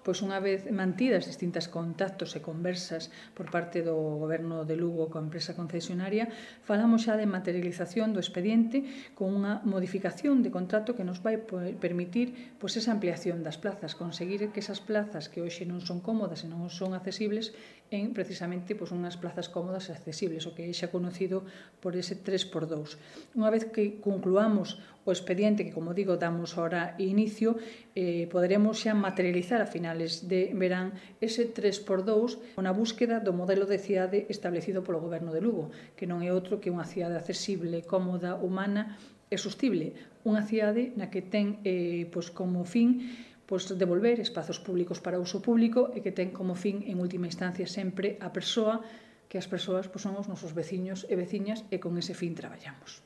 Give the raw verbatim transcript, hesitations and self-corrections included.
pois unha vez mantidas distintas contactos e conversas por parte do Goberno de Lugo coa empresa concesionaria, falamos xa de materialización do expediente con unha modificación de contrato que nos vai permitir pois, esa ampliación das plazas, conseguir que esas plazas que hoxe non son cómodas e non son accesibles en precisamente pois, unhas plazas cómodas e accesibles, o que é xa conocido por ese tres por dous. Unha vez que concluamos o expediente, que como digo, damos ahora inicio, eh, poderemos xa materializar a finales de verán ese tres por dous na búsqueda do modelo de cidade establecido polo Goberno de Lugo, que non é outro que unha cidade accesible, cómoda, humana e sostible. Unha cidade na que ten eh, pois, como fin pois, devolver espazos públicos para uso público e que ten como fin, en última instancia, sempre a persoa, que as persoas pois, son os nosos veciños e veciñas e con ese fin traballamos.